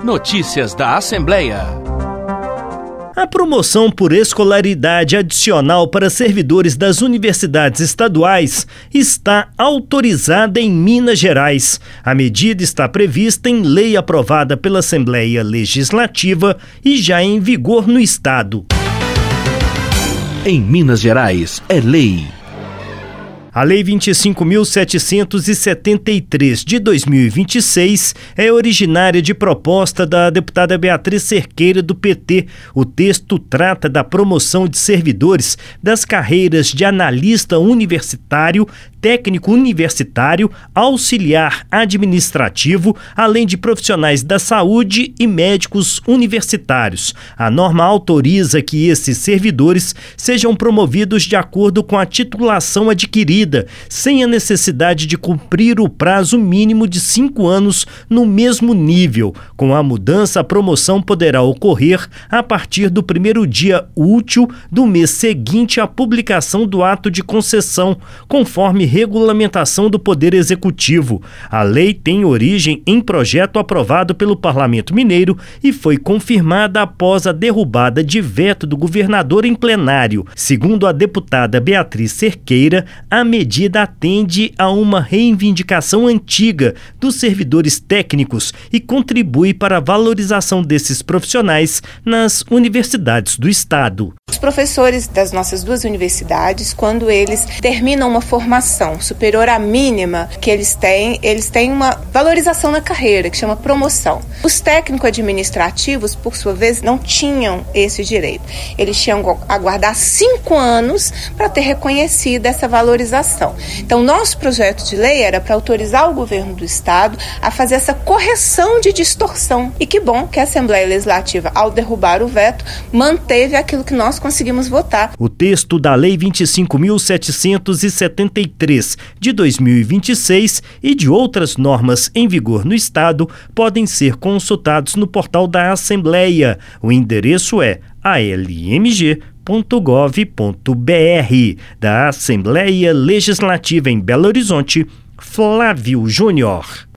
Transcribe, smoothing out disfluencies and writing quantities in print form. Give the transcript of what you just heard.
Notícias da Assembleia. A promoção por escolaridade adicional para servidores das universidades estaduais está autorizada em Minas Gerais. A medida está prevista em lei aprovada pela Assembleia Legislativa e já em vigor no estado. Em Minas Gerais, é lei. A Lei 25.773 de 2026 é originária de proposta da deputada Beatriz Cerqueira, do PT. O texto trata da promoção de servidores das carreiras de analista universitário, técnico universitário, auxiliar administrativo, além de profissionais da saúde e médicos universitários. A norma autoriza que esses servidores sejam promovidos de acordo com a titulação adquirida, sem a necessidade de cumprir o prazo mínimo de 5 anos no mesmo nível. Com a mudança, a promoção poderá ocorrer a partir do primeiro dia útil do mês seguinte à publicação do ato de concessão, conforme regulamentação do Poder Executivo. A lei tem origem em projeto aprovado pelo Parlamento Mineiro e foi confirmada após a derrubada de veto do governador em plenário. Segundo a deputada Beatriz Cerqueira, a medida atende a uma reivindicação antiga dos servidores técnicos e contribui para a valorização desses profissionais nas universidades do estado. Os professores das nossas duas universidades, quando eles terminam uma formação superior à mínima que eles têm uma valorização na carreira, que chama promoção. Os técnico-administrativos, por sua vez, não tinham esse direito. Eles tinham que aguardar 5 anos para ter reconhecido essa valorização. Então, nosso projeto de lei era para autorizar o governo do estado a fazer essa correção de distorção. E que bom que a Assembleia Legislativa, ao derrubar o veto, manteve aquilo que nós conseguimos votar. O texto da Lei 25.773 de 2026 e de outras normas em vigor no estado podem ser consultados no portal da Assembleia. O endereço é almg.gov.br. Da Assembleia Legislativa em Belo Horizonte, Flávio Júnior.